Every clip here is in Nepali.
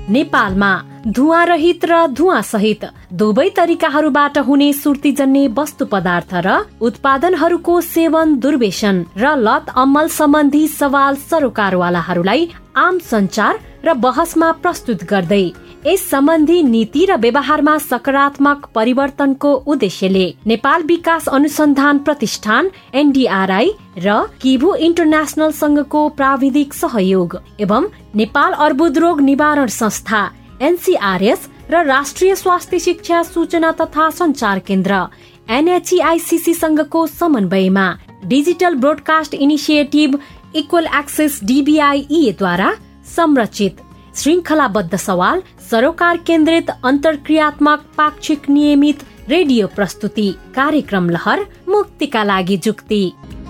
नेपालमा धुवाँ रहित र धुवाँ सहित दुवै तरिकाहरूबाट हुने सुर्तीजन्य वस्तु पदार्थ र उत्पादनहरूको सेवन, दुर्व्यसन र लत अमल सम्बन्धी सवाल सरोकारवालाहरूलाई आम सञ्चार र बहसमा प्रस्तुत गर्दै यस सम्बन्धी नीति र व्यवहारमा सकारात्मक परिवर्तनको उद्देश्यले नेपाल विकास अनुसन्धान प्रतिष्ठान एनडीआरआई र किभु इन्टरनेशनल संघको प्राविधिक सहयोग एवं नेपाल अर्बुदरोग निवारण संस्था एनसीआरएस र राष्ट्रिय स्वास्थ्य शिक्षा सूचना तथा संचार केन्द्र एनएचईआईसीसी संघको समन्वयमा digital broadcast initiative equal access DBIE द्वारा संरचित श्रृंखलाबद्ध सवाल सरोकार केन्द्रित अन्तर्क्रियात्मक पाक्षिक नियमित रेडियो प्रस्तुति कार्यक्रम लहर मुक्तिका लागि जुक्ति।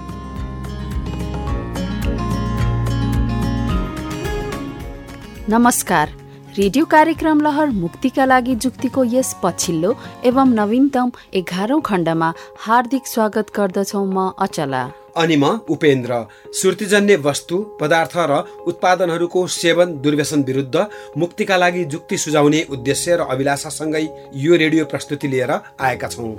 नमस्कार, रेडियो कार्यक्रम लहर मुक्तिका लागि जुक्तिको यस पछिल्लो एवं नवीनतम 11औं खण्डमा हार्दिक स्वागत गर्दछौ म अचला अनि म उपेन्द्र। सुर्तीजन्य वस्तु, पदार्थ र उत्पादनहरूको सेवन, दुर्व्यसन विरुद्ध मुक्तिका लागि जुक्ति सुझाउने उद्देश्य र अभिलाषासँगै यो रेडियो प्रस्तुति लिएर आएका छौं।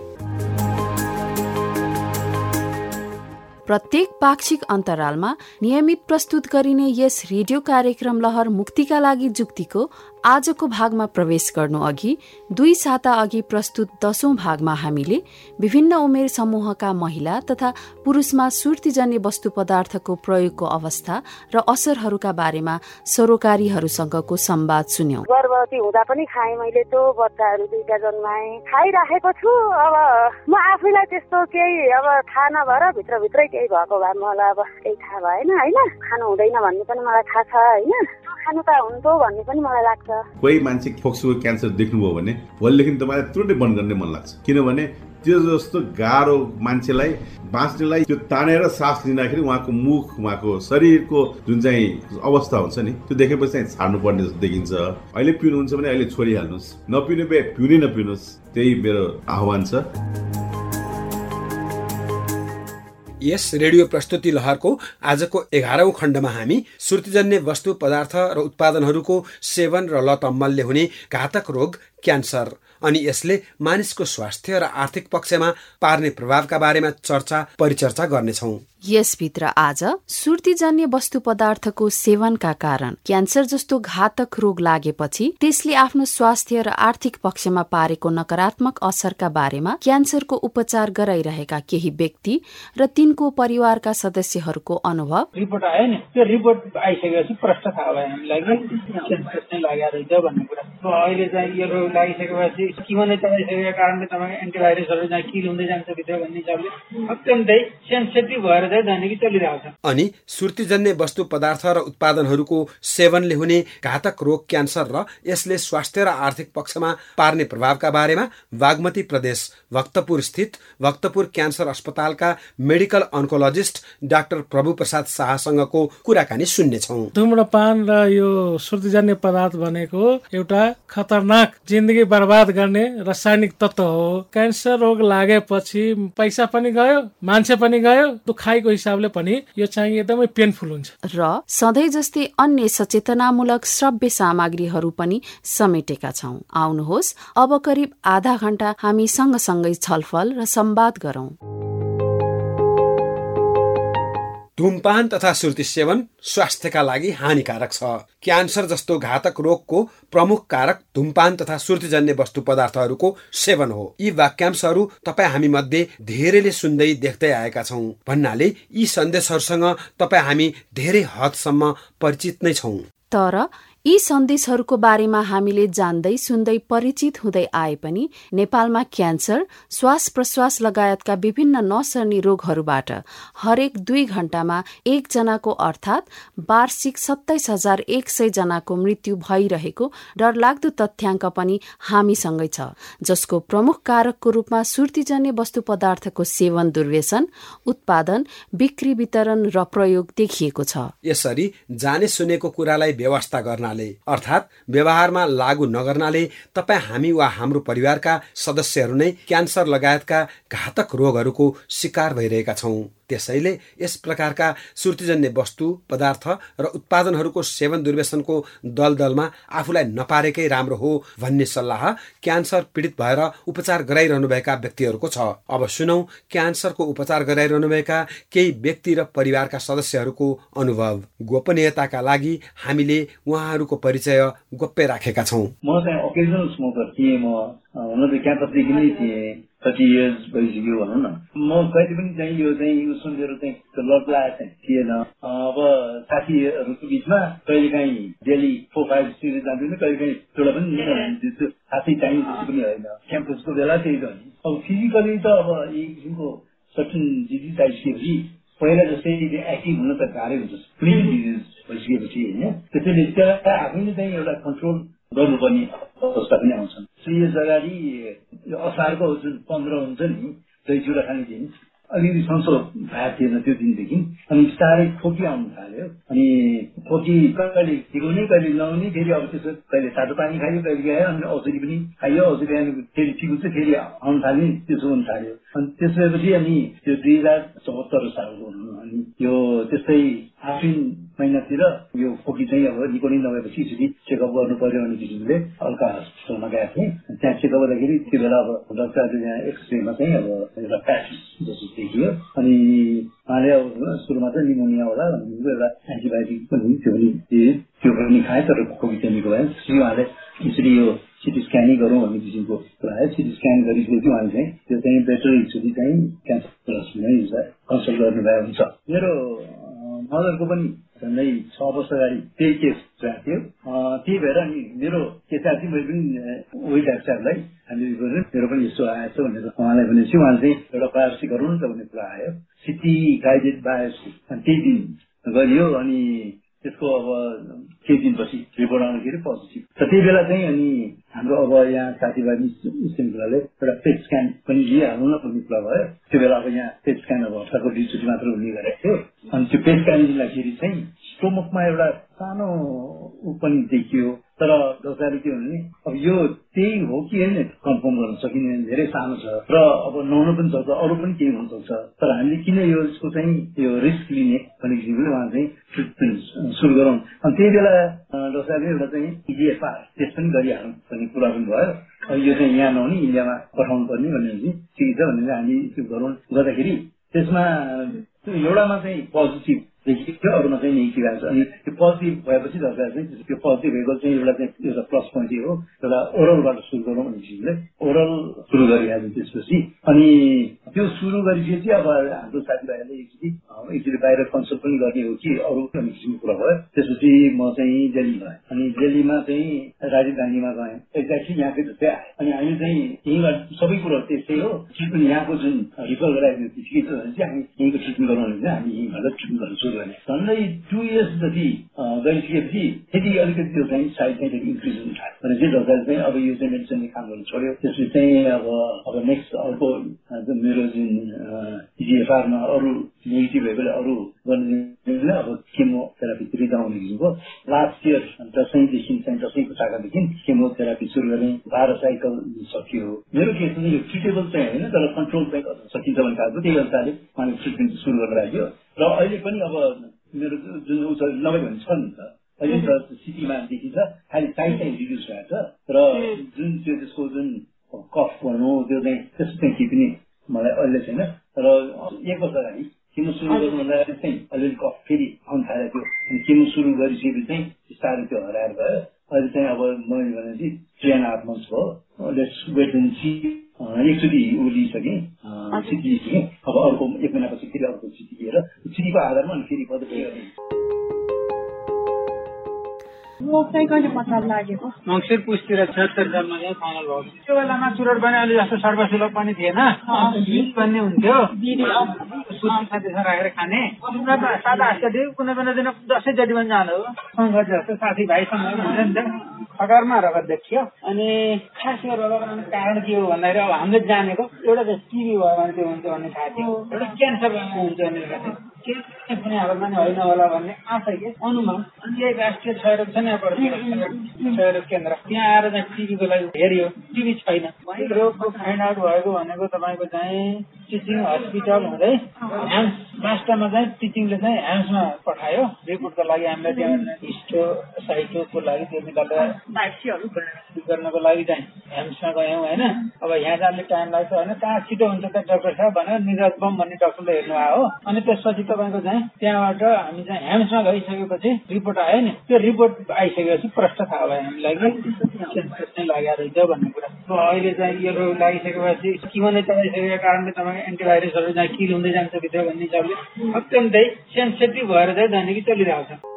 प्रत्येक पाक्षिक अन्तरालमा नियमित प्रस्तुत गरिने यस रेडियो कार्यक्रम लहर मुक्तिका लागि जुक्तिको आजको भागमा प्रवेश गर्नु अघि 2 साता अघि प्रस्तुत 10औं भागमा हामीले विभिन्न उमेर समूहका महिला तथा पुरुषमा सुर्तीजन्य वस्तु पदार्थको प्रयोगको अवस्था र असरहरूका बारेमा सरोकारीहरूसँगको संवाद सुन्यौं। गर्भवती हुँदा पनि खाएँ मैले, त्यो बच्चाहरू 2टा जन्माएँ, खाइराखेको छु। अब म आफैलाई त्यस्तो केही अब थाहा नभएर भित्रभित्रै केही भएको भए मलाई अब केही थाहा भएन हैन। खानु हुँदैन भन्ने पनि मलाई थाहा छ हैन, खानु त हुन्थ्यो भन्ने पनि मलाई लाग्छ। कोही मान्छे फोक्सोको क्यान्सर देख्नुभयो भने भोलिदेखि तपाईँलाई तुरन्तै बन्द गर्ने मन लाग्छ, किनभने त्यो जस्तो गाह्रो मान्छेलाई बाँच्नेलाई त्यो तानेर सास लिँदाखेरि उहाँको मुख, उहाँको शरीरको जुन चाहिँ अवस्था हुन्छ नि, त्यो देखेपछि चाहिँ छाड्नु पर्ने जस्तो देखिन्छ। अहिले पिउनुहुन्छ भने अहिले छोडिहाल्नुहोस्, नपिउने भए पिउनै नपिउनुहोस्, त्यही मेरो आह्वान छ। यस रेडियो प्रस्तुति लहरको आजको 11औं खण्डमा हामी सुर्तीजन्य वस्तु, पदार्थ र उत्पादनहरूको सेवन र लत अमलले हुने घातक रोग क्यान्सर अनि यसले मानिसको स्वास्थ्य र आर्थिक पक्षमा पार्ने प्रभावका बारेमा परिचर्चा गर्नेछौं। यसभित्र आज सुर्तीजन्य वस्तु पदार्थको सेवनका कारण क्यान्सर जस्तो घातक रोग लागेपछि त्यसले आफ्नो स्वास्थ्य र आर्थिक पक्षमा पारेको नकारात्मक असरका बारेमा क्यान्सरको उपचार गराइरहेका केही व्यक्ति र तिनको परिवारका सदस्यहरूको अनुभव। रिपोर्ट आयो नि, त्यो रिपोर्ट आइसकेपछि प्रष्ट थाहा भयो हामीलाई कि क्यान्सर चाहिँ लागेको रहेछ भन्ने कुरा। अहिले चाहिँ यो रोग लागिसकेपछि किमले चलाइसकेका कारणले तपाईँ एन्टिभाइरसहरू चाहिँ किल हुँदै जान्छ भित्र भन्ने हिसाबले अत्यन्तै सेन्सिटिभ भएर अनि सुर्तीजन्य वस्तु, पदार्थ र उत्पादनहरूको सेवनले हुने घातक रोग क्यान्सर र यसले स्वास्थ्य र आर्थिक पक्षमा पार्ने प्रभावका बारेमा बागमती प्रदेश भक्तपुर स्थित भक्तपुर क्यान्सर अस्पतालका medical oncologist doctor Prabhu Prasad शाहसँगको कुराकानी सुन्नेछौँ। धुम्रपान र यो सुर्तीजन्य पदार्थ भनेको एउटा खतरनाक जिन्दगी बर्बाद गर्ने रासायनिक तत्व हो। क्यान्सर रोग लागेपछि पैसा पनि गयो, मान्छे पनि गयो, दुखाइको हिसाबले पनि यो चाहिँ एकदमै पेनफुल हुन्छ। र सधैँ जस्तै अन्य सचेतनामूलक श्रव्य सामग्रीहरू पनि समेटेका छौं। आउनुहोस् अब करिब आधा घण्टा हामी सँगसँगै छलफल र संवाद गरौं। धूमपान तथा सुर्ती सेवन स्वास्थ्यका लागि हानिकारक छ। क्यान्सर जस्तो घातक रोगको प्रमुख कारक धूमपान तथा सुर्तीजन्य वस्तु पदार्थहरूको सेवन हो। यी वाक्यांशहरू तपाईँ हामी मध्ये धेरैले सुन्दै देख्दै आएका छौं भन्नाले यी सन्देशहरूसँग तपाईँ हामी धेरै हदसम्म परिचित नै छौं। तर यी सन्देशहरूको बारेमा हामीले जान्दै सुन्दै परिचित हुँदै आए पनि नेपालमा क्यान्सर, श्वास प्रश्वास लगायतका विभिन्न नसर्ने रोगहरूबाट हरेक 2 घण्टामा 1 जनाको अर्थात् वार्षिक 27,100 जनाको मृत्यु भइरहेको डरलाग्दो तथ्याङ्क पनि हामीसँगै छ, जसको प्रमुख कारकको रूपमा सुर्तीजन्य वस्तु पदार्थको सेवन, दुर्व्यसन, उत्पादन, बिक्री, वितरण र प्रयोग देखिएको छ। यसरी जाने सुनेको कुरालाई व्यवस्था गर्नाले अर्थात् व्यवहारमा लागू नगर्नाले तपाईँ हामी वा हाम्रो परिवारका सदस्यहरू नै क्यान्सर लगायतका घातक रोगहरूको शिकार भइरहेका छौं। त्यसैले यस प्रकारका सुर्तीजन्य वस्तु पदार्थ र उत्पादनहरूको सेवन दुर्व्यसनको दलदलमा आफूलाई नपारेकै राम्रो हो भन्ने सल्लाह क्यान्सर पीडित भएर उपचार गराइरहनुभएका व्यक्तिहरूको छ। अब सुनौ क्यान्सरको उपचार गराइरहनुभएका केही व्यक्ति र परिवारका सदस्यहरूको अनुभव। गोपनीयताका लागि हामीले उहाँहरूको परिचय गोप्य राखेका छौँ। म चाहिँ ओकेजनल स्मोकर थिएँ। म हुन त क्याम्पसदेखि नै थिएँ, 30 इयर्स भइसक्यो भनौँ न। म कहिले पनि चाहिँ यो चाहिँ सुनेर चाहिँ लत लागेको थिएन। अब साथीहरूको बिचमा कहिले काहीँ डेली 4-5 सिरिज जान्थ्यो, कहिले काहीँ एउटा पनि साथै चाहिने जस्तो पनि होइन। क्याम्पसको बेला त्यही त हो नि। अब फिजिकली त अब एक किसिमको सर्टन डिजिज आइसकेपछि पहिला जस्तै एक्टिभ हुन त गाह्रै हुन्छ, क्लिन डिजिज भइसकेपछि होइन। त्यसैले त्यसलाई आफैले चाहिँ एउटा कन्ट्रोल गर्नुपर्ने अवस्था पनि आउँछन्। 3 इयर्स अगाडि असारको जुन 15 हुन्छ नि, दही चिउरा खाने दिन अलिकति सन्चो भएको थिएन त्यो दिनदेखि। अनि बिस्तारै खोकी आउनु थाल्यो। अनि खोकी कहिले ठिकाउने कहिले नहुने, फेरि अब त्यसो कहिले तातो पानी खायो, कहिले खायो, अनि औषधि पनि खायो, औषधि खायो फेरि ठिक हुन्छ, फेरि आउनु थाल्ने, त्यसो हुन थाल्यो। अनि त्यसपछि अनि त्यो 2074 सालको अनि यो त्यस्तै आश्विन महिनातिर यो खोकी चाहिँ अब निको नै नभएपछि यसरी चेकअप गर्नु पर्यो भन्ने किसिमले हल्का हस्पिटलमा गएको थिएँ। त्यहाँ चेकअप गर्दाखेरि त्यो बेला अब डक्टरले त्यहाँ एक्सरेमा चाहिँ अब एउटा प्याच जस्तो देखियो। अनि उहाँले अब सुरुमा चाहिँ निमोनिया होला भन्ने एउटा एन्टिबायोटिक पनि त्यो पनि खाएँ, तर खोकी चाहिँ निको भयो। त्यसरी उहाँले यसरी यो सिटी स्क्यानै गरौँ भन्ने किसिमको कुरा आयो। सिटी स्क्यान गरिसकेपछि उहाँले चाहिँ त्यो चाहिँ बेटर एकचोटि चाहिँ क्यान्सर हस्पिटलमै कन्सल्ट गर्नुभएको हुन्छ। मेरो मदरको पनि झन्डै 6 वर्ष अगाडि त्यही केस भएको थियो। त्यही भएर अनि मेरो केटार चाहिँ मैले पनि वही डाक्टरलाई हामीले गरेर मेरो पनि यस्तो आएछ भनेर उहाँलाई भनेपछि उहाँले चाहिँ एउटा बायोप्सी गरौँ न त भन्ने कुरा आयो। सिटी गाइडेड बायोप्सी अनि त्यही दिन गरियो। अनि त्यसको अब केही दिनपछि रिपोर्ट आउँदाखेरि पोजिटिभ। र त्यही बेला चाहिँ अनि हाम्रो अब यहाँ साथीभाइ कुराले एउटा पेट स्क्यान पनि लिइहाल्नु न भन्ने कुरा भयो। त्यो बेला अब यहाँ पेट स्क्यान अब हप्ताको 2 चोटि मात्र हुने गरेको थियो। अनि त्यो पेट स्क्यान लिँदाखेरि चाहिँ स्टोमकमा एउटा सानो पनि देखियो। तर डक्टरले के भन्नु नि, अब यो त्यही हो कि होइन कन्फर्म गर्न सकिने, धेरै सानो छ र अब नहुनु पनि सक्छ, अरू पनि केही हुन सक्छ। तर हामीले किन यो यसको चाहिँ यो रिस्क लिने भन्ने किसिमले उहाँ चाहिँ ट्रिटमेन्ट सुरु गरौँ। अनि त्यही बेला डक्टरले एउटा चाहिँ EGFR टेस्ट पनि गरिहालौँ भन्ने कुरा पनि भयो। यो चाहिँ यहाँ नहुने इन्डियामा पठाउनु पर्ने भनेपछि ठिक छ भनेर हामी त्यो गरौँ। गर्दाखेरि त्यसमा एउटामा चाहिँ पोजिटिभ देखियो, अरूमा चाहिँ नेगेटिभ आएको छ। अनि त्यो पोजिटिभ भएपछि दर्शक चाहिँ त्यो पोजिटिभ भएको चाहिँ एउटा प्लस पोइन्ट हो, एउटा ओरलबाट सुरु गरौँ भन्ने किसिमले ओरल सुरु गरिहाल्यो। त्यसपछि अनि त्यो सुरु गरिसकेपछि अब हाम्रो साथीभाइहरूले एकचोटि बाहिर कन्सल्ट पनि गर्ने हो कि अरू भन्ने किसिमको कुरा भयो। त्यसपछि म चाहिँ दिल्ली गएँ। अनि दिल्लीमा चाहिँ राजीव गान्धीमा गएँ, एक्ज्याक्टली यहाँकै जस्तै आएँ। अनि हामी चाहिँ यहीँबाट सबै कुरो त्यस्तै हो। ट्रिटमेन्ट यहाँको जुन रिफर गराएको ठिकै छ भने चाहिँ हामी यहीँको ट्रिटमेन्ट गराउनु भने हामी यहीँबाट ट्रिटमेन्ट गर्नु सुरु गर्ने। झन्डै 2 इयर्स जति गइसकेपछि फेरि अलिकति त्यो चाहिँ साइड चाहिँ इन्क्रिज हुन थाल्यो। भनेपछि डक्टरले चाहिँ अब यो चाहिँ मेडिसिनले काम गर्नु छोड्यो। त्यसपछि चाहिँ अब नेक्स्ट अर्को मेरो जुन EGFR-मा अरू नेगेटिभ भएकोले अरू गर्ने अब केमोथेरापीतिर जाउने किसिमको लास्ट इयर दसैँदेखि चाहिँ दसैँको टाकादेखि केमोथेरापी सुरु गर्ने 12 साइकल सकियो। मेरो केस चाहिँ यो ट्रिटेबल चाहिँ होइन, तर कन्ट्रोल चाहिँ गर्न सकिन्छ भने खालको त्यही अनुसारले उहाँले ट्रिटमेन्ट सुरु गर्न राख्यो। र अहिले पनि अब मेरो जुन नभए भने छ नि त, अहिले त सिटीमा देखिन्छ खालि साइज चाहिँ रिड्युस भएको छ। र जुन त्यो त्यसको जुन कफ भनौँ त्यो चाहिँ त्यस्तो चाहिँ केही पनि मलाई अहिले छैन। र 1 वर्ष अगाडि केमो सुरु गर्नुभन्दा चाहिँ अलिअलि कफ फेरि आउनु थालेको थियो। अनि केमो सुरु गरिसकेपछि चाहिँ बिस्तारै त्यो हराएर गयो। अहिले चाहिँ अब मैले भनेपछि 3.5 months भयो। Let's wait and see. एकचोटि लिइसकेँ, सिटी लिइसकेँ। अब अर्को 1 महिनापछि फेरि अर्को सिटी लिएर सिटीको आधारमा अनि फेरि पदक गर्ने। रोग चाहिँ कहिले पत्ता लागेको? मङ्सिर पुसतिर 76 जन्म चाहिँ फाइनल भयो। त्यो बेलामा चुरोट पनि अलि जस्तो सर्वसुलभ पनि थिएन, बिज भन्ने हुन्थ्यो, सुती साथीसँग राखेर खाने। सादा हाँस्दै कुनै पनि दिन 10 जति पनि जानु हो। सङ्घ जस्तो साथीभाइसँग हुन्छ नि त, खगरमा रगत देखियो। अनि खास यो रगत आउने कारण के हो भन्दाखेरि अब हामीले जानेको एउटा चाहिँ टिभी भयो भने त्यो हुन्छ भन्ने थाहा थियो, एउटा क्यान्सर हुन्छ भन्ने थाहा थियो। कुनै हालतमा नि होइन होला भन्ने आशा के अनुमान। अनि यही राष्ट्रिय क्षयरोग छ नि क्षयरोग केन्द्र, त्यहाँ आएर चाहिँ टिभीको लागि हेरियो, टिभी छैन। रोगको फाइन्ड आउट भएको भनेको तपाईँको चाहिँ टिचिङ हस्पिटल हुँदै ह्याम्स मास्टरमा चाहिँ टिचिङले चाहिँ ह्याम्समा पठायो रिपोर्टको लागि। हामीलाई त्यहाँ हिस्टो साइटोको लागि त्यो निकालेर गर्नको लागि चाहिँ ह्याम्समा गयौँ होइन। अब यहाँ जाने टाइम लाग्छ होइन, कहाँ छिटो हुन्छ त डाक्टर साहब भनेर निरज बम भन्ने डाक्टरले हेर्नु आयो हो। अनि त्यसपछि तपाईँको चाहिँ त्यहाँबाट हामी चाहिँ ह्याम्समा गइसकेपछि रिपोर्ट आयो नि, त्यो रिपोर्ट आइसकेपछि प्रश्न थाहा भयो हामीलाई कि क्यान्सर चाहिँ लागेको रहेछ भन्ने कुरा। अहिले चाहिँ यो रोग लागिसकेपछि किमनै चलाइसकेको कारणले तपाईँको एन्टिभाइरसहरू चाहिँ किल हुँदै जान्छ भित्र भन्ने हिसाबले अत्यन्तै सेन्सिटिभ भएर चाहिँ जानेकी चलिरहेको छ।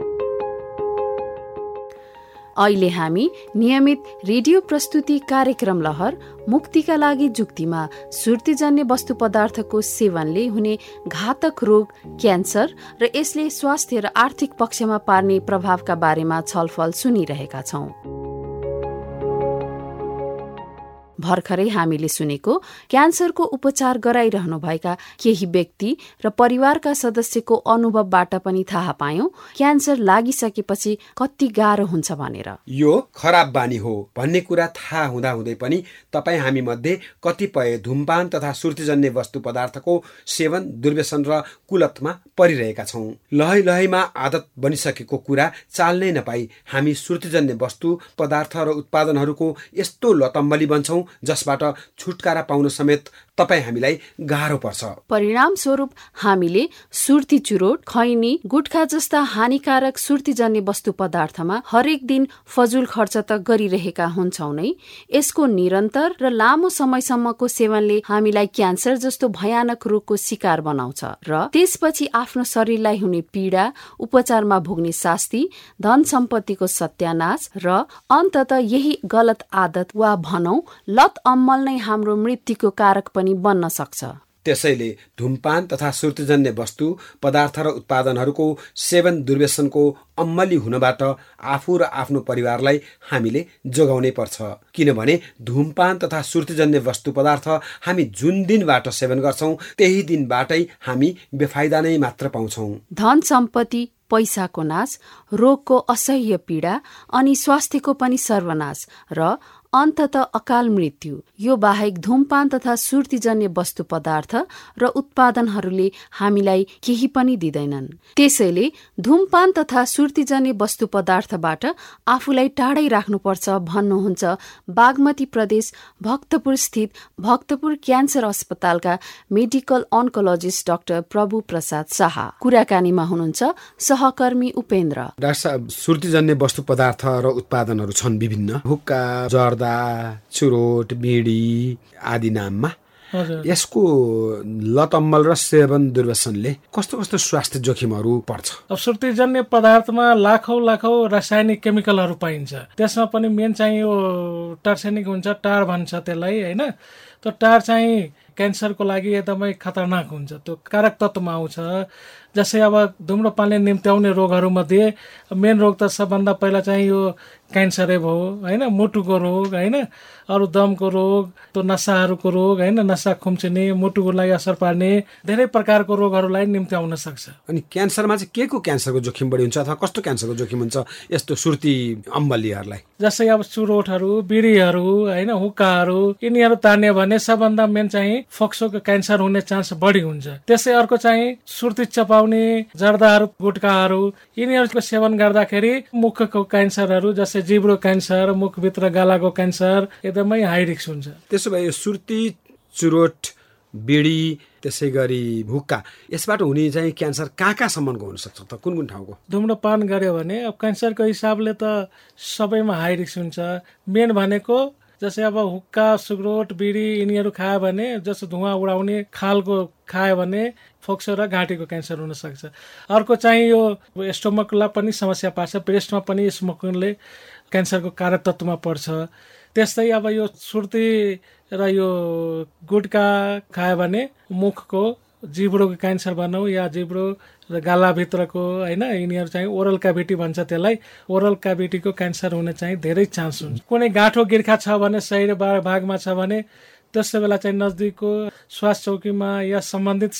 अहिले हामी नियमित रेडियो प्रस्तुति कार्यक्रम लहर मुक्तिका लागि जुक्तिमा सुर्तीजन्य वस्तु पदार्थको सेवनले हुने घातक रोग क्यान्सर र यसले स्वास्थ्य र आर्थिक पक्षमा पार्ने प्रभावका बारेमा छलफल सुनिरहेका छौं। भर्खरै हामीले सुनेको क्यान्सरको उपचार गराइरहनुभएका केही व्यक्ति र परिवारका सदस्यको अनुभवबाट पनि थाहा पायौं क्यान्सर लागिसकेपछि कति गाह्रो हुन्छ भनेर। यो खराब बानी हो भन्ने कुरा थाहा हुँदाहुँदै पनि तपाईँ हामी मध्ये कतिपय धूमपान तथा सुर्तीजन्य वस्तु पदार्थको सेवन दुर्व्यसन र कुलतमा परिरहेका छौं। लहै लहैमा आदत बनिसकेको कुरा चाल्नै नपाई हामी सुर्तीजन्य वस्तु पदार्थ र उत्पादनहरूको यस्तो लतम्बली बन्छौं जसबाट छुटकारा पाउन समेत तपाईँ हामीलाई गाह्रो पर्छ। परिणाम स्वरूप हामीले सुर्ती चुरोट, खैनी, गुटखा जस्ता हानिकारक सुर्तीजन्य वस्तु पदार्थमा हरेक दिन फजुल खर्च त गरिरहेका हुन्छौं नै, यसको निरन्तर र लामो समयसम्मको सेवनले हामीलाई क्यान्सर जस्तो भयानक रोगको शिकार बनाउँछ र त्यसपछि आफ्नो शरीरलाई हुने पीडा, उपचारमा भोग्ने शास्ति, धन सम्पत्तिको सत्यानाश र अन्ततः यही गलत आदत वा भनौं लत अम्मल नै हाम्रो मृत्युको कारक पनि बन्न सक्छ। त्यसैले धूमपान तथा सुर्तीजन्य वस्तु पदार्थ र उत्पादनहरूको सेवन दुर्व्यसनको अम्मली हुनबाट आफू र आफ्नो परिवारलाई हामीले जोगाउनै पर्छ। किनभने धूमपान तथा सुर्तीजन्य वस्तु पदार्थ हामी जुन दिनबाट सेवन गर्छौं त्यही दिनबाटै हामी बेफाइदा नै मात्र पाउँछौं। धन सम्पत्ति, पैसाको नाश, रोगको असह्य पीडा अनि स्वास्थ्यको पनि सर्वनाश र अन्ततः अकाल मृत्यु। यो बाहेक धूमपान तथा सुर्तीजन्य वस्तु पदार्थ र उत्पादनहरूले हामीलाई केही पनि दिँदैनन्। त्यसैले धूमपान तथा सुर्तीजन्य वस्तु पदार्थबाट आफूलाई टाढै राख्नुपर्छ भन्नुहुन्छ बागमती प्रदेश भक्तपुर स्थित भक्तपुर क्यान्सर अस्पतालका medical oncologist doctor Prabhu Prasad Shah. कुराकानीमा हुनुहुन्छ सहकर्मी उपेन्द्र। डाक्टर साहब, सुर्तीजन्य वस्तु पदार्थ र उत्पादनहरू छन् विभिन्न, हुक्का, जर्दा, चुरोट, बिडी आदि नाममा। यसको लतम्मल र सेवन दुर्व्यसनले कस्तो कस्तो स्वास्थ्य जोखिमहरू पर्छ? अब सुर्तीजन्य पदार्थमा लाखौं रासायनिक केमिकलहरू पाइन्छ। त्यसमा पनि मेन चाहिँ यो टार्सेनिक हुन्छ, टार भन्छ त्यसलाई होइन। त्यो टार चाहिँ क्यान्सरको लागि एकदमै खतरनाक हुन्छ। त्यो कारक तत्वमा आउँछ। जस्तै अब धुम्रपानले निम्त्याउने रोगहरू मध्ये मेन रोग त सबभन्दा पहिला चाहिँ यो क्यान्सरै भयो होइन, मुटुको रोग होइन, अरू दमको रोग, त्यो नसाहरूको रोग होइन, नसा खुम्चिने, मुटुको लागि असर पार्ने धेरै प्रकारको रोगहरूलाई निम्त्याउन सक्छ। अनि क्यान्सरमा चाहिँ के को क्यान्सरको जोखिम बढी हुन्छ अथवा कस्तो क्यान्सरको जोखिम हुन्छ यस्तो सुर्ती अम्बलीहरूलाई? जस्तै अब चुरोटहरू, बिडीहरू होइन, हुक्काहरू यिनीहरू तान्यो भने सबभन्दा मेन चाहिँ फोक्सोको क्यान्सर हुने चान्स बढी हुन्छ। त्यसै अर्को चाहिँ सुर्ती चपाउने जर्दाहरू, गुटखाहरू यिनीहरूको सेवन गर्दाखेरि मुखको क्यान्सरहरू जस्तै जिब्रो क्यान्सर, मुखभित्र गालाको क्यान्सर एकदमै हाई रिस्क हुन्छ। त्यसो भए सुर्ती, चुरोट, बिडी त्यसै गरी हुक्का यसबाट हुने चाहिँ क्यान्सर कहाँ कहाँसम्मको हुन सक्छ त? कुन कुन ठाउँको? धुम्रपान गर्यो भने अब क्यान्सरको हिसाबले त सबैमा हाई रिस्क हुन्छ। मेन भनेको जस्तै अब हुक्का, सिगरेट, बिडी यिनीहरू खायो भने जस्तो धुवा उडाउने खालको खायो भने फोक्सो र घाँटीको क्यान्सर हुन सक्छ। अर्को चाहिँ यो स्टोमकलाई पनि समस्या पार्छ, ब्रेस्टमा पनि स्मोकिङले क्यान्सरको कारक तत्वमा पर्छ। त्यस्तै अब यो सुर्ती र यो गुटखा खायो भने मुखको जिब्रोको क्यान्सर भनौँ या जिब्रो र गालाभित्रको होइन, यिनीहरू चाहिँ ओरल क्याभिटी भन्छ त्यसलाई, ओरल क्याभिटीको क्यान्सर हुने चाहिँ धेरै चान्स हुन्छ। कुनै गाँठो गिर्खा छ भने, शरीर भागमा छ भने त्यस्तो बेला चाहिँ नजदिकको स्वास्थ्य चौकीमा या सम्बन्धित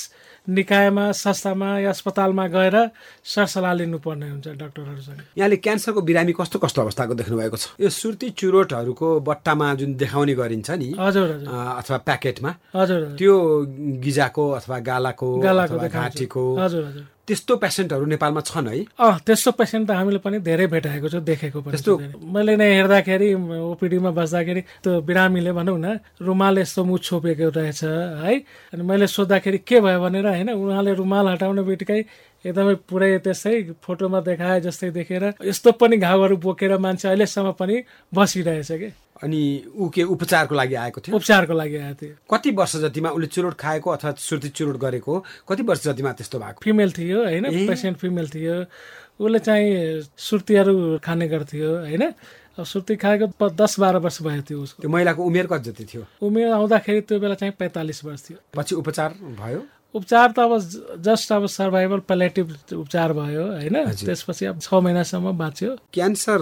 निकायमा संस्थामा या अस्पतालमा गएर सरसल्लाह लिनुपर्ने हुन्छ डाक्टरहरूसँग। यहाँले क्यान्सरको बिरामी कस्तो कस्तो अवस्थाको देख्नु भएको छ? यो सुर्ती चुरोटहरूको बट्टामा जुन देखाउने गरिन्छ नि हजुर अथवा प्याकेटमा हजुर त्यो गिजाको अथवा गालाको अथवा घाँटीको हजुर हजुर त्यस्तो पेसेन्टहरू नेपालमा छन् है? त्यस्तो पेसेन्ट त हामीले पनि धेरै भेटाएको छ, देखेको पनि। मैले नै हेर्दाखेरि ओपिडीमा बस्दाखेरि त्यो बिरामीले भनौँ न रुमाल यस्तो मुख छोपेको रहेछ है। अनि मैले सोद्धाखेरि के भयो भनेर होइन, उहाँले रुमाल हटाउने बित्तिकै एकदमै पुरै त्यस्तै फोटोमा देखाए जस्तै देखेर यस्तो पनि घाउहरू बोकेर मान्छे अहिलेसम्म पनि बसिरहेछ कि। अनि ऊ के उपचारको लागि आएको थियो? उपचारको लागि आएको थियो। कति वर्ष जतिमा उसले चुरोट खाएको अथवा सुर्ती चुरोट गरेको कति वर्ष जतिमा त्यस्तो भएको? फिमेल थियो होइन, पेसेन्ट फिमेल थियो। उसले चाहिँ सुर्तीहरू खाने गर्थ्यो होइन। अब सुर्ती खाएको 10-12 वर्ष भएको थियो उसको। त्यो महिलाको उमेर कति जति थियो? उमेर आउँदाखेरि त्यो बेला चाहिँ 45 वर्ष थियो। पछि उपचार भयो? उपचार त अब जस्ट अब सर्भाइभल प्यालेटिभ उपचार भयो होइन। त्यसपछि अब 6 महिनासम्म बाँच्यो। क्यान्सर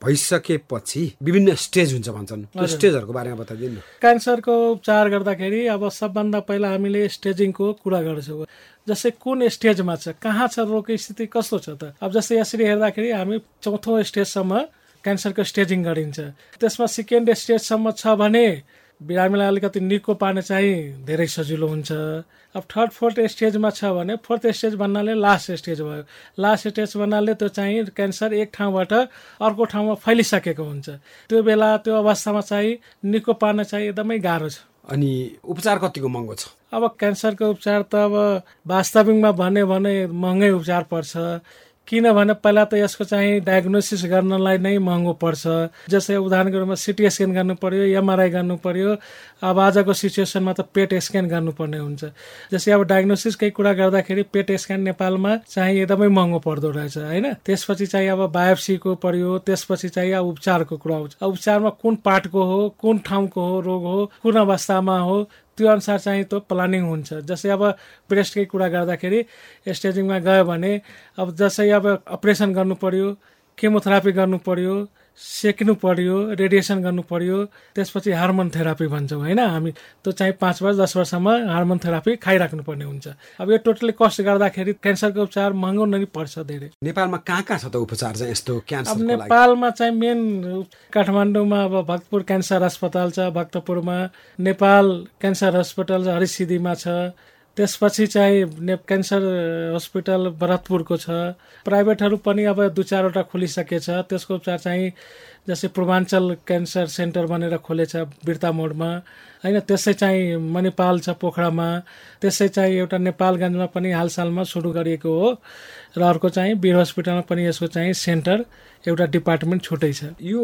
भइसकेपछि विभिन्न स्टेज हुन्छ भन्छन्, त्यो स्टेजहरूको बारेमा बताइदिनु। क्यान्सरको उपचार गर्दाखेरि अब सबभन्दा पहिला हामीले स्टेजिङको कुरा गर्छौँ। जस्तै कुन स्टेजमा छ, कहाँ छ, रोगको स्थिति कस्तो छ त। अब जस्तै यसरी हेर्दाखेरि हामी 4थो स्टेजसम्म क्यान्सरको स्टेजिङ गरिन्छ। त्यसमा सेकेन्ड स्टेजसम्म छ भने बिरामीलाई अलिकति निको पार्न चाहिँ धेरै सजिलो हुन्छ। अब 3rd 4th स्टेजमा छ भने 4th स्टेज भन्नाले लास्ट स्टेज भयो। लास्ट स्टेज भन्नाले त्यो चाहिँ क्यान्सर एक ठाउँबाट अर्को ठाउँमा फैलिसकेको हुन्छ। त्यो बेला त्यो अवस्थामा चाहिँ निको पार्न चाहिँ एकदमै गाह्रो छ। अनि उपचार कतिको महँगो छ? अब क्यान्सरको उपचार त अब वास्तविकमा भन्यो भने महँगै उपचार पर्छ। किनभने पहिला त यसको चाहिँ डायग्नोसिस गर्नलाई नै महँगो पर्छ। जस्तै उदाहरणको रूपमा सिटी स्क्यान गर्नु पर्यो, एमआरआई गर्नु पर्यो। अब आजको सिचुएसनमा त पेट स्क्यान गर्नुपर्ने हुन्छ। जस्तै अब डायग्नोसिसकै कुरा गर्दाखेरि पेट स्क्यान नेपालमा चाहिँ एकदमै महँगो पर्दो रहेछ होइन। त्यसपछि चाहिँ अब बायोप्सीको पर्यो, त्यसपछि चाहिँ अब उपचारको कुरा आउँछ। उपचारमा कुन पार्टको हो, कुन ठाउँको हो रोग हो, कुन अवस्थामा हो, त्यो अनुसार चाहिँ त्यो प्लानिङ हुन्छ। जस्तै अब ब्रेस्टकै कुरा गर्दाखेरि स्टेजिङमा गयो भने अब जस्तै अब अपरेसन गर्नु पर्यो, केमोथेरापी गर्नु पर्यो, सेक्नु पर्यो, रेडिएसन गर्नु पर्यो। त्यसपछि हार्मोन थेरापी भन्छौँ होइन हामी। त्यो चाहिँ 5 वर्ष 10 वर्षसम्म हार्मोन थेरापी खाइराख्नु पर्ने हुन्छ। अब यो टोटली कस्ट गर्दाखेरि क्यान्सरको उपचार महँगो नै पर्छ धेरै। नेपालमा कहाँ कहाँ छ त उपचार चाहिँ यस्तो क्यान्सरको लागि? नेपालमा चाहिँ मेन काठमाडौँमा अब भक्तपुर क्यान्सर अस्पताल छ, भक्तपुरमा नेपाल क्यान्सर हस्पिटल हरिसिद्धीमा छ। त्यसपछि चाहिँ क्यान्सर हस्पिटल भरतपुरको छ। प्राइभेटहरू पनि अब 2-4वटा खोलिसकेछ। त्यसको उपचार चाहिँ जस्तै पूर्वाञ्चल क्यान्सर सेन्टर भनेर खोलेछ बिर्ता मोडमा होइन। त्यसै चाहिँ मणिपाल छ पोखरामा। त्यसै चाहिँ एउटा नेपालगञ्जमा पनि हालसालमा सुरु गरिएको हो। र अर्को चाहिँ वीर हस्पिटलमा पनि यसको चाहिँ सेन्टर एउटा डिपार्टमेन्ट छुट्टै छ। यो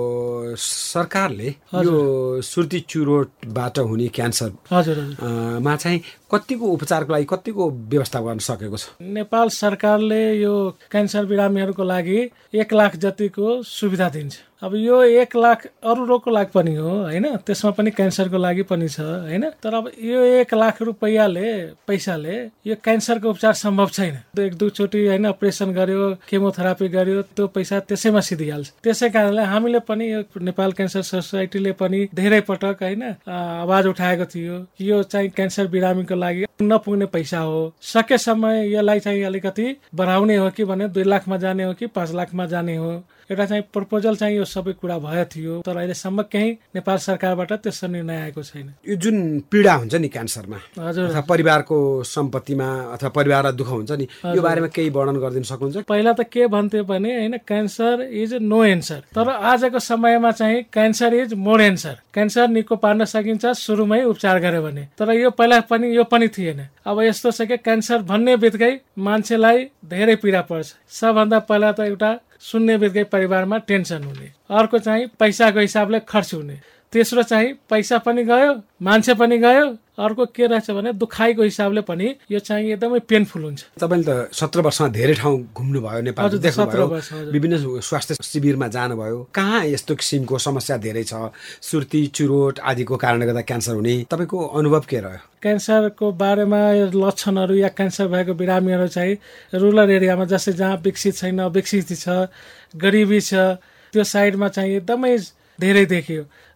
सरकारले यो सुर्ती चुरोटबाट हुने क्यान्सर मा चाहिँ कतिको उपचारको लागि कतिको व्यवस्था गर्न सकेको छ? नेपाल सरकारले यो क्यान्सर बिरामीहरूको लागि 1 लाख जतिको सुविधा दिन्छ। अब यो 1 लाख अरू रोगको लागि पनि हो होइन, त्यसमा पनि क्यान्सरको लागि पनि छ होइन। तर अब यो 1 लाख पैसाले यो क्यान्सरको उपचार सम्भव छैन। 1-2 चोटि होइन अपरेसन गर्यो, केमोथेरापी गर्यो, त्यो पैसा त्यसैमा सिधिहाल्छ। त्यसै कारणले हामीले पनि यो नेपाल क्यान्सर सोसाइटीले पनि धेरै पटक होइन आवाज उठाएको थियो। यो चाहिँ क्यान्सर बिरामीको लागि नपुग्ने पैसा हो, सकेसम्म यसलाई चाहिँ अलिकति बढाउने हो कि भने 2 लाखमा जाने हो कि 5 लाखमा जाने हो, एउटा चाहिँ प्रपोजल चाहिँ यो सबै कुरा भयो थियो। तर अहिलेसम्म केही नेपाल सरकारबाट त्यस्तो निर्णय आएको छैन। यो जुन पीडा हुन्छ नि क्यान्सरमा अथवा परिवारको सम्पत्तिमा अथवा परिवारलाई दुःख हुन्छ नि, यो बारेमा केही वर्णन गरिदिन सक्नुहुन्छ? पहिला त के भन्थ्यो भने होइन क्यान्सर इज नो एन्सर। तर आजको समयमा चाहिँ cancer is more answer. Cancer निको पार्न सकिन्छ सुरुमै उपचार गर्यो भने। तर यो पहिला पनि यो पनि थिएन। अब यस्तो छ कि क्यान्सर भन्ने बित्तिकै मान्छेलाई धेरै पीडा पर्छ। सबभन्दा पहिला त एउटा सुन्ने बित्तिकै परिवारमा टेन्सन हुने, अर्को चाहिँ पैसाको हिसाबले खर्च हुने, तेस्रो चाहिँ पैसा पनि गयो, मान्छे पनि गयो, अर्को के रहेछ भने दुखाइको हिसाबले पनि यो चाहिँ एकदमै पेनफुल हुन्छ। तपाईले त 17 वर्षमा धेरै ठाउँ घुम्नुभयो, नेपाल देख्नुभयो, विभिन्न स्वास्थ्य शिविरमा जानुभयो। कहाँ यस्तो किसिमको समस्या धेरै छ, सुर्ती चुरोट आदिको कारणले गर्दा क्यान्सर हुने, तपाईको अनुभव के रह्यो? क्यान्सरको बारेमा लक्षणहरू या क्यान्सर भएको बिरामीहरू चाहिँ रुरल एरियामा जस्तै जहाँ विकसित छैन, अविकसित छ, गरिबी छ, त्यो साइडमा चाहिँ एकदमै धेरै देखियो।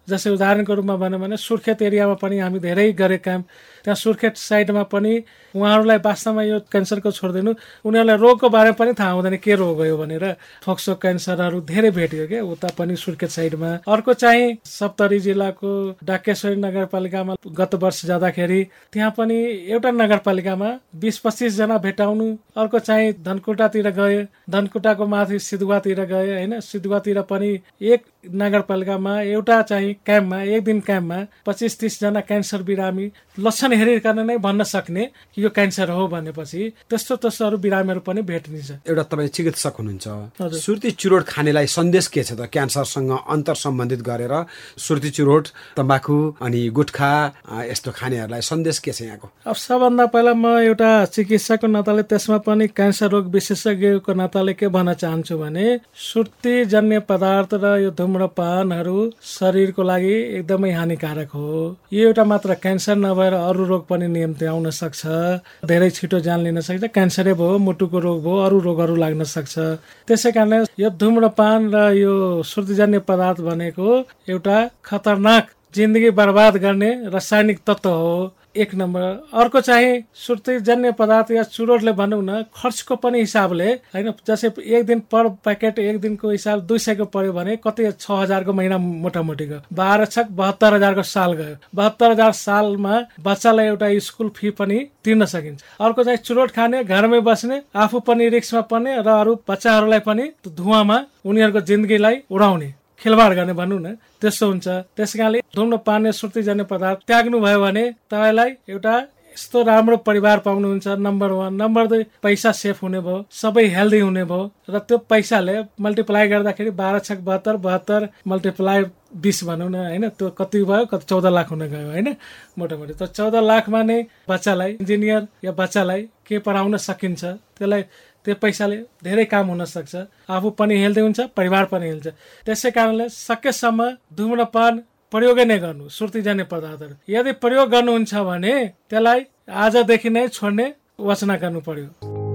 जस्तै उदाहरणको रूपमा भनौँ भने सुर्खेत एरियामा पनि हामी धेरै गरे काम। त्यहाँ सुर्खेत साइडमा पनि उहाँहरूलाई वास्तवमा यो क्यान्सरको छोडिदिनु, उनीहरूलाई रोगको बारेमा पनि थाहा हुँदैन के रोग हो भनेर। फोक्सो क्यान्सरहरू धेरै भेटियो क्या उता पनि सुर्खेत साइडमा। अर्को चाहिँ सप्तरी जिल्लाको डाकेश्वरी नगरपालिकामा गत वर्ष जाँदाखेरि त्यहाँ पनि एउटा नगरपालिकामा 20-25 जना भेटाउनु। अर्को चाहिँ धनकुटातिर गयो, धनकुटाको माथि सिधुवातिर गयो होइन, सिधुवातिर पनि एक नगरपालिकामा एउटा चाहिँ क्याम्पमा, एक दिन क्याम्पमा 25-30 जना क्यान्सर बिरामी लक्षण हेरिकन नै भन्न सक्ने कि यो क्यान्सर हो भनेपछि त्यस्तोहरू बिरामीहरू पनि भेटिन्छ। एउटा तपाईँ चिकित्सक हुनुहुन्छ, सुर्ती चुरोट खानेलाई सन्देश के छ त क्यान्सरसँग अन्तर सम्बन्धित गरेर? सुर्ती चुरोट, तम्बाकु अनि गुटखा यस्तो खानेहरूलाई सन्देश के छ यहाँको? अब सबभन्दा पहिला म एउटा चिकित्सकको नाताले, त्यसमा पनि क्यान्सर रोग विशेषज्ञको नाताले के भन्न चाहन्छु भने सुर्ती जन्य पदार्थ र यो धूम्रपानहरू शरीरको लागि एकदमै हानिकारक हो। यो एउटा मात्र क्यान्सर नभएर अरू रोग पनि निम्ति आउन सक्छ, धेरै छिटो जान लिन सक्छ। क्यान्सरै भयो, मुटुको रोग भयो, अरू रोगहरू लाग्न सक्छ। त्यसै कारणले यो धूम्रपान र यो सुर्तीजन्य पदार्थ भनेको एउटा खतरनाक जिन्दगी बर्बाद गर्ने रासायनिक तत्व हो, एक नम्बर। अर्को चाहिँ सुर्तीजन्य पदार्थ या चुरोटले भनौँ न, खर्चको पनि हिसाबले होइन, जस्तै एक दिन पर प्याकेट एक दिनको हिसाब 200 को पर्यो भने कति 6000 को महिना मोटामोटीको 12,72,000 को साल गयो। 72,000 सालमा बच्चालाई एउटा स्कुल फी पनि तिर्न सकिन्छ। अर्को चाहिँ चुरोट खाने, घरमै बस्ने, आफू पनि रिस्कमा पर्ने र अरू बच्चाहरूलाई पनि धुवामा उनीहरूको जिन्दगीलाई उडाउने, खेलबाड गर्ने भनौँ न, त्यस्तो हुन्छ। त्यस कारणले धूम्रपान सुर्तीजन्य पदार्थ त्याग्नु भयो भने तपाईँलाई एउटा यस्तो राम्रो परिवार पाउनुहुन्छ, नम्बर 1। नम्बर 2, पैसा सेफ हुने भयो, सबै हेल्दी हुने भयो र त्यो पैसाले मल्टिप्लाई गर्दाखेरि 12,72,72 मल्टिप्लाई 20 भनौँ न होइन, त्यो कति भयो, कति 14 लाख हुन गयो होइन मोटामोटी। त 14 लाखमा नै बच्चालाई इन्जिनियर या बच्चालाई के पढाउन सकिन्छ, त्यसलाई त्यो पैसाले धेरै काम हुन सक्छ, आफू पनि हेल्दी हुन्छ, परिवार पनि हेल्छ। त्यसै कारणले सकेसम्म धूम्रपान प्रयोगै नै गर्नु, सुर्तीजन्य पदार्थहरू। यदि प्रयोग गर्नुहुन्छ भने त्यसलाई आजदेखि नै छोड्ने वचना गर्नु पर्यो।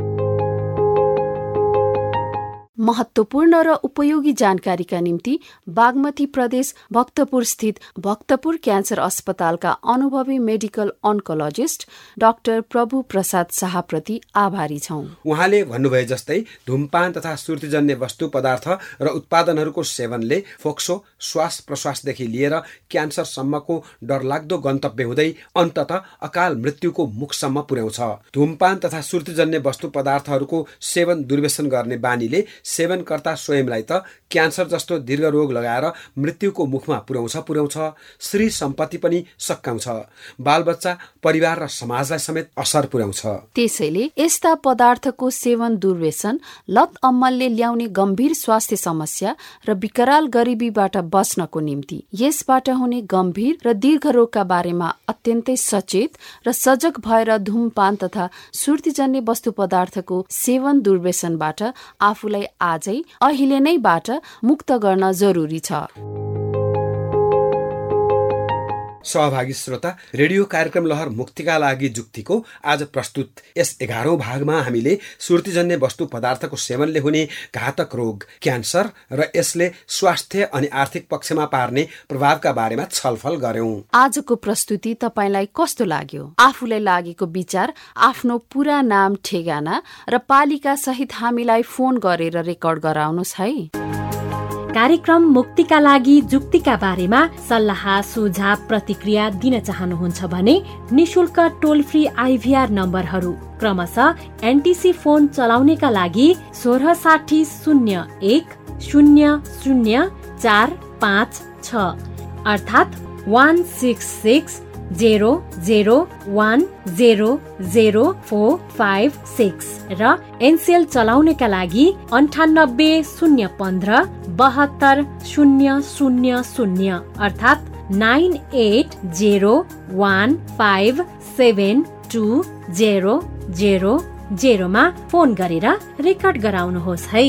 महत्वपूर्ण र उपयोगी जानकारीका निम्ति बागमती प्रदेश भक्तपुर स्थित भक्तपुर क्यान्सर अस्पतालका अनुभवी medical oncologist doctor Prabhu Prasad शाहप्रति आभारी छौं। उहाँले भन्नुभए जस्तै धूमपान तथा सुर्तीजन्य वस्तु पदार्थ र उत्पादनहरूको सेवनले फोक्सो, श्वास प्रश्वासदेखि लिएर क्यान्सरसम्मको डरलाग्दो गन्तव्य हुँदै अन्ततः अकाल मृत्युको मुखसम्म पुर्याउँछ। धूमपान तथा सुर्तीजन्य वस्तु पदार्थहरूको सेवन दुर्व्यसन गर्ने बानीले सेवनकर्ता स्वयंलाई त क्यान्सर जस्तो दीर्घ रोग लगाएर मृत्युको मुखमा पुर्याउँछ, श्री सम्पत्ति पनि सकाउँछ, बालबच्चा, परिवार र समाजलाई समेत असर पुर्याउँछ। त्यसैले यस्ता पदार्थको सेवन दुर्व्यसन, लत अम्मलले ल्याउने गम्भीर स्वास्थ्य समस्या र विकराल गरिबीबाट बच्नको निम्ति यसबाट हुने गम्भीर र दीर्घ रोगका बारेमा अत्यन्तै सचेत र सजग भएर धूमपान तथा सुर्तीजन्य वस्तु पदार्थको सेवन दुर्व्यसनबाट आफूलाई आजै अहिले नैबाट मुक्त गर्न जरुरी छ। सहभागी श्रोता, रेडियो कार्यक्रम लहर मुक्तिका लागि जुक्तिको आज प्रस्तुत यस 11औं भागमा हामीले सुर्तीजन्य वस्तु पदार्थको सेवनले हुने घातक रोग क्यान्सर र यसले स्वास्थ्य अनि आर्थिक पक्षमा पार्ने प्रभावका बारेमा छलफल गर्यौं। आजको प्रस्तुति तपाईलाई कस्तो लाग्यो? आफूलाई लागेको विचार आफ्नो पूरा नाम, ठेगाना र पालिका सहित हामीलाई फोन गरेर रेकर्ड गराउनुहोस् है। कार्यक्रम मुक्तिका लागि जुक्तिका बारेमा सल्लाह, सुझाव, प्रतिक्रिया दिन चाहनुहुन्छ भने निशुल्क टोल फ्री आइभीआर नम्बरहरू क्रमशः एनटीसी फोन चलाउनेका लागि 1660100456 अर्थात् 16600100456 र एनसेल चलाउनेका लागि 9801570000 अर्थात् 9801572000 मा फोन गरेर रेकर्ड गराउनुहोस् है।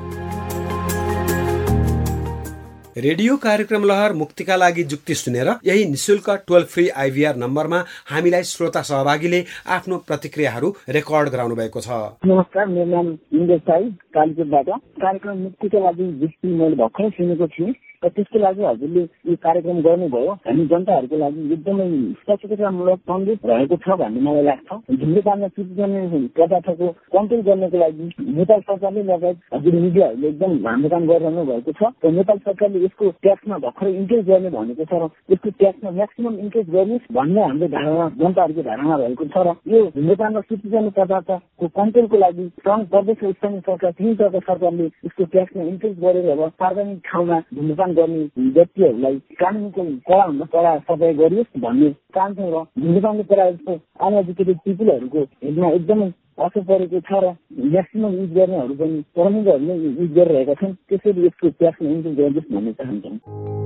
रेडियो कार्यक्रम लहर मुक्तिका लागि जुक्ति सुनेर यही निशुल्क टोल फ्री आइभीआर नम्बरमा हामीलाई श्रोता सहभागीले आफ्नो प्रतिक्रियाहरू रेकर्ड गराउनु भएको छ। नमस्कार, मेरो नाम निलेश साई कालीकोटबाट। कार्यक्रम मुक्तिका लागि जुक्ति मैले भर्खरै सुनेको थिएँ। र त्यसको लागि हजुरले यो कार्यक्रम गर्नुभयो। हामी जनताहरूको लागि एकदमै सचेतनामूलक सन्देश रहेको छ भन्ने मलाई लाग्छ। धुम्रपानमा सूचीजन्य पदार्थको कन्ट्रोल गर्नको लागि नेपाल सरकारले लगायत हजुर मिडियाहरूले एकदम राम्रो काम गरिरहनु भएको छ र नेपाल सरकारले यसको ट्याक्समा भर्खरै इन्क्रिज गर्ने भनेको छ र यसको ट्याक्समा म्याक्सिमम इन्क्रिज गर्नुहोस् भन्ने हाम्रो धारणा जनताहरूको धारणा रहेको छ र यो धुम्रपान र सूचीजन्य पदार्थको कन्ट्रोलको लागि सङ्घ प्रदेश र स्थानीय सरकार तीन तहका सरकारले यसको ट्याक्समा इन्क्रिज गरेर अब सार्वजनिक ठाउँमा धुम्रपान गर्ने व्यक्तिहरूलाई कानुनको कडाभन्दा कडा सजाय गरियोस् भन्ने चाहन्छौँ र धुम्रपानले प्रायः अनएजुकेटेड पिपुलहरूको हेर्नमा एकदमै असर परेको छ र म्याक्सिमम युज गर्नेहरू पनि प्रमुखहरूले युज गरिरहेका छन्। त्यसैले यसको ट्याक्समा इन्क्रिज गरियोस् भन्ने चाहन्छौँ।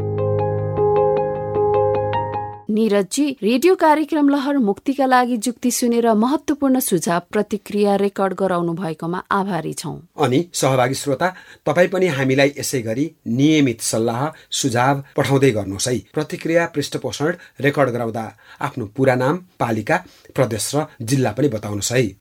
नीरजजी, रेडियो कार्यक्रम लहर मुक्तिका लागि जुक्ति सुनेर महत्वपूर्ण सुझाव प्रतिक्रिया रेकर्ड गराउनु भएकोमा आभारी छौं। अनि सहभागी श्रोता, तपाई पनि हामीलाई यसै गरी नियमित सल्लाह सुझाव पठाउँदै गर्नुहोस् है। प्रतिक्रिया पृष्ठपोषण रेकर्ड गराउँदा आफ्नो पूरा नाम, पालिका, प्रदेश र जिल्ला पनि बताउनुहोस् है।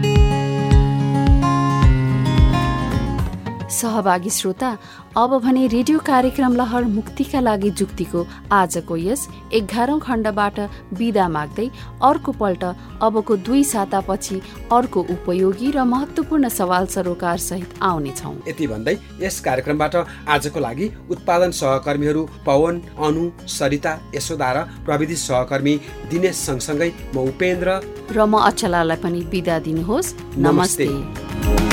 सहभागी श्रोता, अब भने रेडियो कार्यक्रम लहर मुक्तिका लागि जुक्तिको आजको यस 11औं खण्डबाट बिदा माग्दै अर्को पल्ट अबको 2 सातापछि अर्को उपयोगी र महत्वपूर्ण सवाल सरोकार सहित आउनेछौँ। यति भन्दै यस कार्यक्रमबाट आजको लागि उत्पादन सहकर्मीहरू पवन, अनु, सरिता, यशोदा र प्रविधि सहकर्मी दिनेश सँगसँगै म उपेन्द्र र म अचलालाई पनि बिदा दिनुहोस्। नमस्ते।